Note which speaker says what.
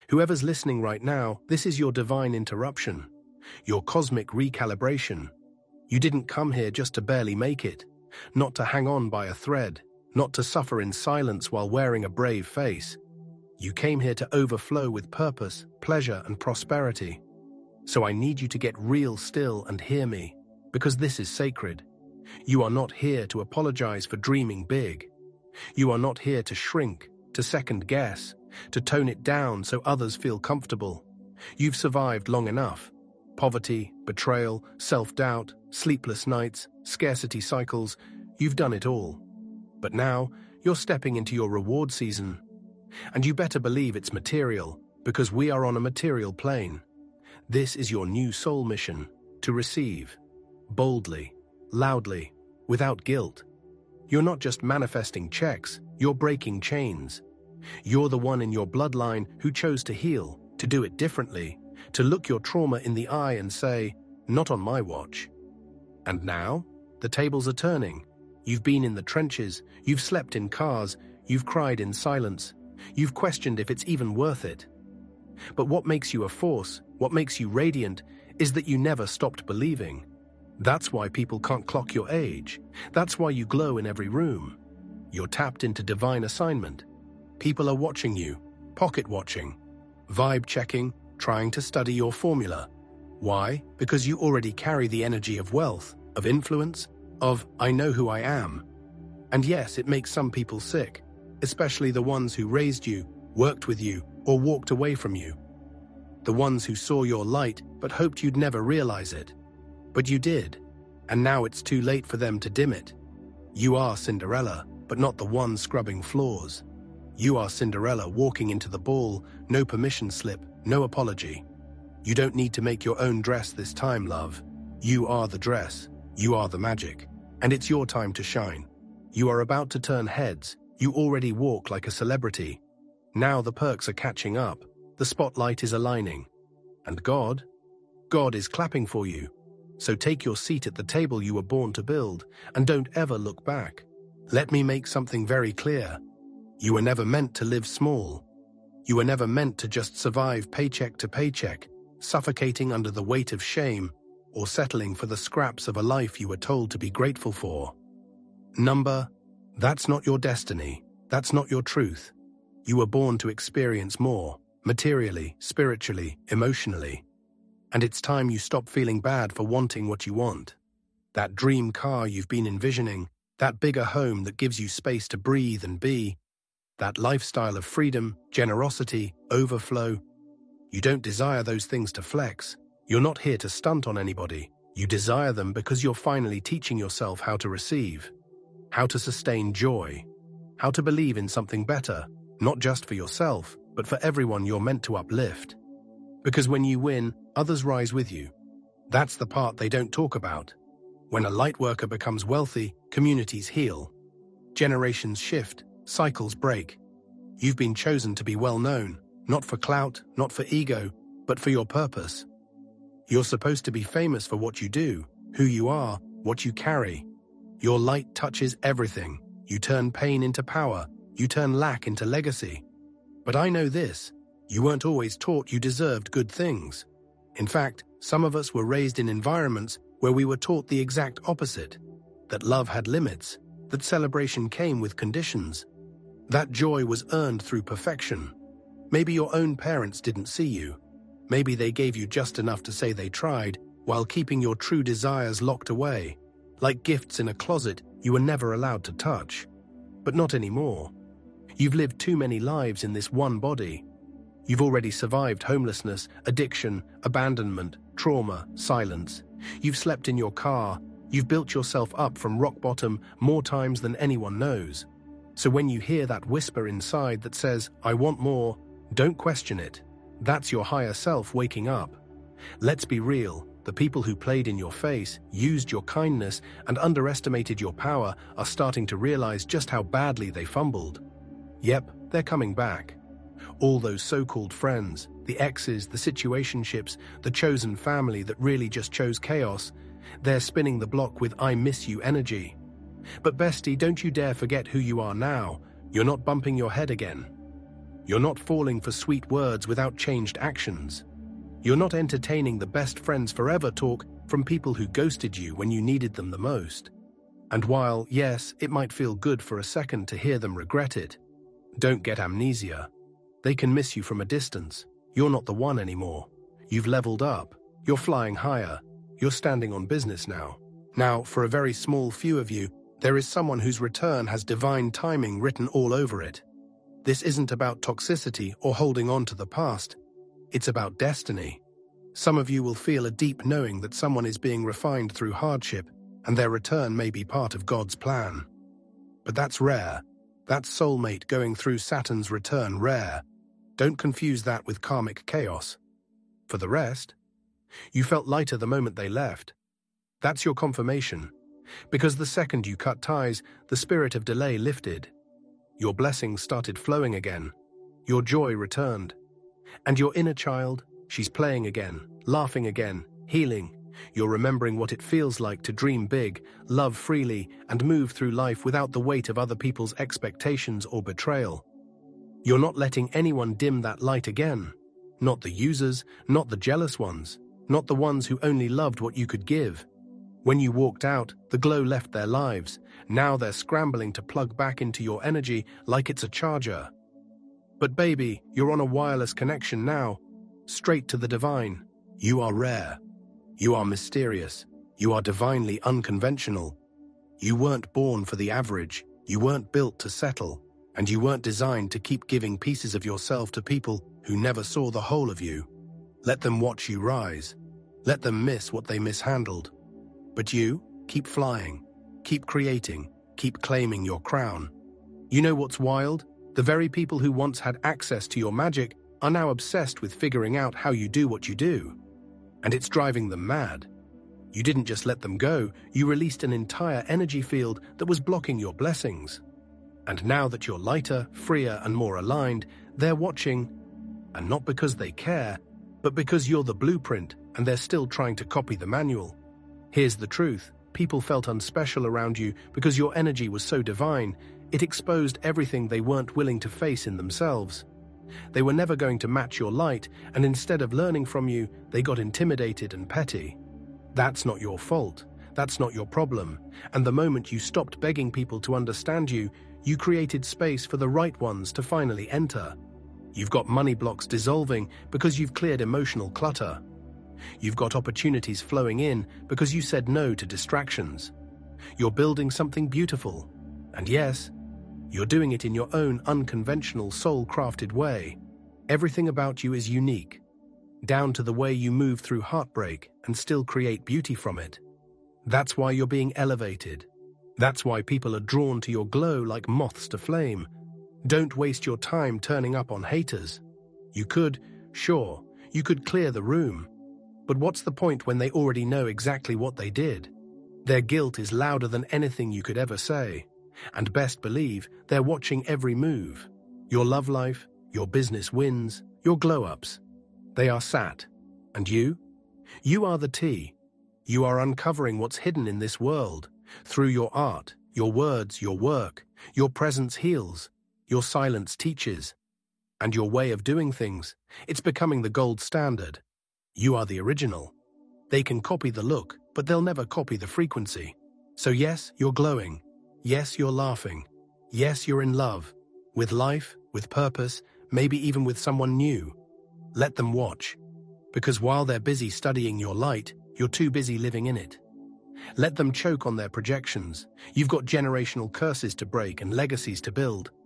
Speaker 1: Whoever's listening right now, this is your divine interruption, your cosmic recalibration. You didn't come here just to barely make it, not to hang on by a thread, not to suffer in silence while wearing a brave face. You came here to overflow with purpose, pleasure, and prosperity. So I need you to get real still and hear me, because this is sacred. You are not here to apologize for dreaming big. You are not here to shrink, to second guess, to tone it down so others feel comfortable. You've survived long enough. Poverty, betrayal, self-doubt, sleepless nights, scarcity cycles, you've done it all. But now, you're stepping into your reward season. And you better believe it's material, because we are on a material plane. This is your new soul mission, to receive, boldly, loudly, without guilt. You're not just manifesting checks, you're breaking chains. You're the one in your bloodline who chose to heal, to do it differently, to look your trauma in the eye and say, "Not on my watch." And now, the tables are turning. You've been in the trenches, you've slept in cars, you've cried in silence, you've questioned if it's even worth it. But what makes you a force, what makes you radiant, is that you never stopped believing. That's why people can't clock your age. That's why you glow in every room. You're tapped into divine assignment. People are watching you, pocket watching, vibe checking, trying to study your formula. Why? Because you already carry the energy of wealth, of influence, of "I know who I am." And yes, it makes some people sick, especially the ones who raised you, worked with you, or walked away from you. The ones who saw your light but hoped you'd never realize it. But you did, and now it's too late for them to dim it. You are Cinderella, but not the one scrubbing floors. You are Cinderella walking into the ball, no permission slip, no apology. You don't need to make your own dress this time, love. You are the dress. You are the magic. And it's your time to shine. You are about to turn heads. You already walk like a celebrity. Now the perks are catching up. The spotlight is aligning. And God is clapping for you. So take your seat at the table you were born to build, and don't ever look back. Let me make something very clear. You were never meant to live small. You were never meant to just survive paycheck to paycheck, suffocating under the weight of shame, or settling for the scraps of a life you were told to be grateful for. That's not your destiny. That's not your truth. You were born to experience more, materially, spiritually, emotionally. And it's time you stop feeling bad for wanting what you want. That dream car you've been envisioning, that bigger home that gives you space to breathe and be, that lifestyle of freedom, generosity, overflow. You don't desire those things to flex. You're not here to stunt on anybody. You desire them because you're finally teaching yourself how to receive, how to sustain joy, how to believe in something better, not just for yourself, but for everyone you're meant to uplift. Because when you win, others rise with you. That's the part they don't talk about. When a light worker becomes wealthy, communities heal. Generations shift, cycles break. You've been chosen to be well known, not for clout, not for ego, but for your purpose. You're supposed to be famous for what you do, who you are, what you carry. Your light touches everything. You turn pain into power. You turn lack into legacy. But I know this. You weren't always taught you deserved good things. In fact, some of us were raised in environments where we were taught the exact opposite, that love had limits, that celebration came with conditions, that joy was earned through perfection. Maybe your own parents didn't see you. Maybe they gave you just enough to say they tried, while keeping your true desires locked away, like gifts in a closet you were never allowed to touch. But not anymore. You've lived too many lives in this one body. You've already survived homelessness, addiction, abandonment, trauma, silence. You've slept in your car. You've built yourself up from rock bottom more times than anyone knows. So when you hear that whisper inside that says, "I want more," don't question it. That's your higher self waking up. Let's be real. The people who played in your face, used your kindness, and underestimated your power are starting to realize just how badly they fumbled. Yep, they're coming back. All those so-called friends, the exes, the situationships, the chosen family that really just chose chaos, they're spinning the block with "I miss you" energy. But bestie, don't you dare forget who you are now. You're not bumping your head again. You're not falling for sweet words without changed actions. You're not entertaining the best friends forever talk from people who ghosted you when you needed them the most. And while, yes, it might feel good for a second to hear them regret it, don't get amnesia. They can miss you from a distance. You're not the one anymore. You've leveled up. You're flying higher. You're standing on business now. Now, for a very small few of you, there is someone whose return has divine timing written all over it. This isn't about toxicity or holding on to the past. It's about destiny. Some of you will feel a deep knowing that someone is being refined through hardship, and their return may be part of God's plan. But that's rare. That's soulmate going through Saturn's return rare. Don't confuse that with karmic chaos. For the rest, you felt lighter the moment they left. That's your confirmation. Because the second you cut ties, the spirit of delay lifted. Your blessings started flowing again. Your joy returned. And your inner child, she's playing again, laughing again, healing. You're remembering what it feels like to dream big, love freely, and move through life without the weight of other people's expectations or betrayal. You're not letting anyone dim that light again. Not the users, not the jealous ones, not the ones who only loved what you could give. When you walked out, the glow left their lives. Now they're scrambling to plug back into your energy like it's a charger. But baby, you're on a wireless connection now. Straight to the divine. You are rare. You are mysterious. You are divinely unconventional. You weren't born for the average. You weren't built to settle. And you weren't designed to keep giving pieces of yourself to people who never saw the whole of you. Let them watch you rise. Let them miss what they mishandled. But you, keep flying, keep creating, keep claiming your crown. You know what's wild? The very people who once had access to your magic are now obsessed with figuring out how you do what you do. And it's driving them mad. You didn't just let them go, you released an entire energy field that was blocking your blessings. And now that you're lighter, freer, and more aligned, they're watching, and not because they care, but because you're the blueprint and they're still trying to copy the manual. Here's the truth. People felt unspecial around you because your energy was so divine. It exposed everything they weren't willing to face in themselves. They were never going to match your light, and instead of learning from you, they got intimidated and petty. That's not your fault. That's not your problem. And the moment you stopped begging people to understand you, you created space for the right ones to finally enter. You've got money blocks dissolving because you've cleared emotional clutter. You've got opportunities flowing in because you said no to distractions. You're building something beautiful. And yes, you're doing it in your own unconventional, soul-crafted way. Everything about you is unique, down to the way you move through heartbreak and still create beauty from it. That's why you're being elevated. That's why people are drawn to your glow like moths to flame. Don't waste your time turning up on haters. You could, sure, you could clear the room. But what's the point when they already know exactly what they did? Their guilt is louder than anything you could ever say. And best believe, they're watching every move. Your love life, your business wins, your glow-ups. They are sat. And you? You are the tea. You are uncovering what's hidden in this world. Through your art, your words, your work, your presence heals, your silence teaches. And your way of doing things, it's becoming the gold standard. You are the original. They can copy the look, but they'll never copy the frequency. So yes, you're glowing. Yes, you're laughing. Yes, you're in love. With life, with purpose, maybe even with someone new. Let them watch. Because while they're busy studying your light, you're too busy living in it. Let them choke on their projections. You've got generational curses to break and legacies to build.